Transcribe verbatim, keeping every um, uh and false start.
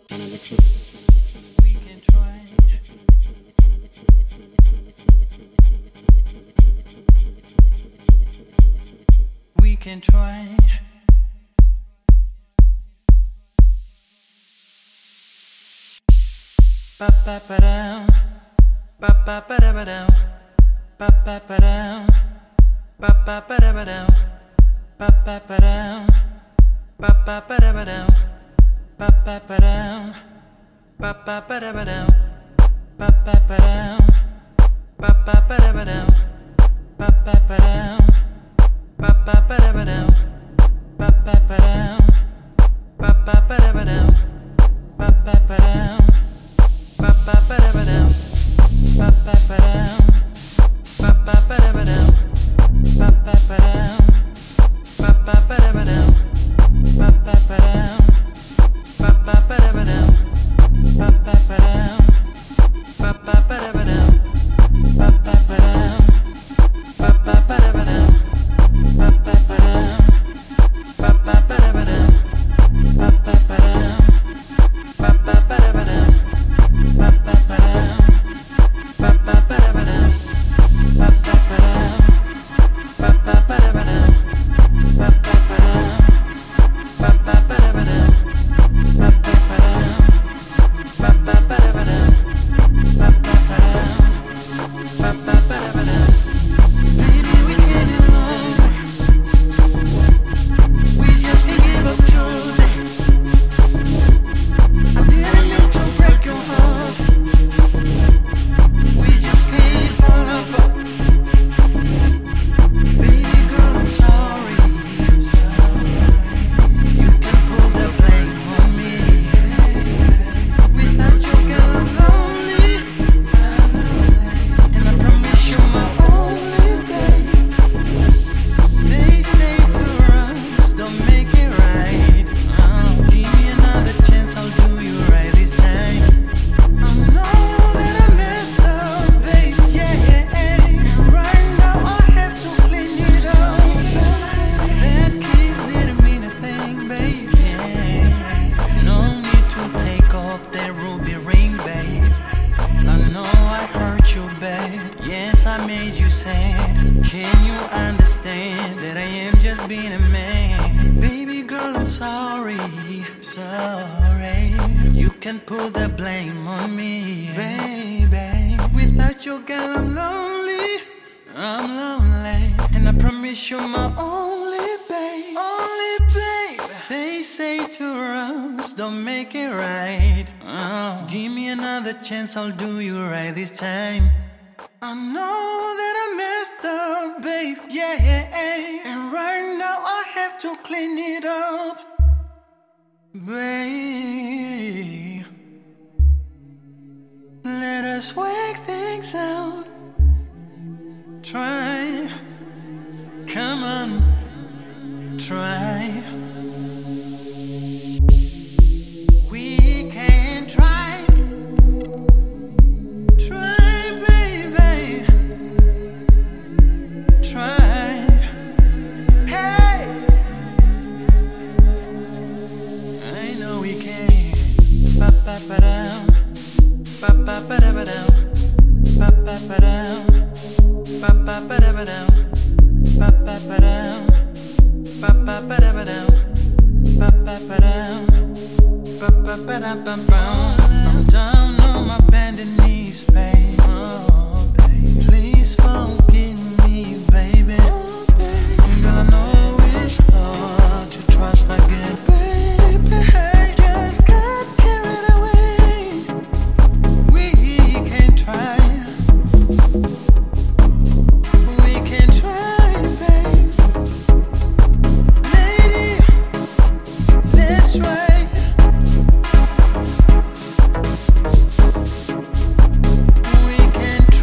We can try. We can try. Ba ba ba down, ba ba ba da ba down, ba ba ba down, ba ba ba da ba down, ba ba ba down, ba ba ba da ba down, ba ba ba down, ba ba ba da ba down, ba ba ba down, ba ba ba da ba down, ba ba ba down, ba ba ba da ba down, ba ba ba down, ba ba ba da ba down, ba ba ba down. Ba ba ba da ba down, ba ba ba down, ba ba ba da ba down, ba ba ba down, ba ba ba da ba down, ba ba ba down, ba ba ba da ba down, ba ba ba down, ba ba ba da ba down, ba ba ba down, ba ba ba da ba down, ba ba ba down, ba ba ba da ba down, ba ba ba down, ba ba ba da ba down. Ba ba ba down, ba ba ba da ba down, ba ba ba down, ba ba ba da ba down, ba ba ba down, ba ba ba da ba down, ba ba ba down, ba ba ba da ba down, ba ba ba down, ba ba ba da ba down. Baby, we came along, we just can't give up today. I didn't mean to break your heart. We just can't fall apart. Baby girl, I'm sorry. Sorry. You can pull the blame on me. Without you, girl, I'm lonely. And I promise you're my only babe. They say two wrongs don't make it right. Oh, give me another chance, I'll do you right this time. I know that I messed up, babe, yeah. And right now I have to clean it up. That kiss didn't mean a thing, babe, yeah. No need to take off that ruby ring, babe. I know I hurt you bad, yes, I made you sad. Can you understand that I am just being a man? Baby girl, I'm sorry, sorry. You can put the blame on me, baby. Without you, girl, I'm lonely, I'm lonely. And I promise you're my only babe, only babe. They say two wrongs don't make it right. Oh, give me another chance, I'll do you right this time. I know that I messed up, babe, yeah. And right now I have to clean it up, babe. Let us work things out. Try, come on, try. We can try. Try, baby. Try. Hey, I know we can. Ba ba ba down, ba ba ba da ba down, ba ba ba down, ba ba ba da ba down, ba ba ba down, ba ba ba da ba down, ba ba ba down, ba ba ba da ba down. I'm down on my bended knees, babe. Oh, babe, please forgive me, baby. Girl, I know it's hard to trust again, baby. I just got carried away. We can try. We can try, babe. Lady, let's try. We can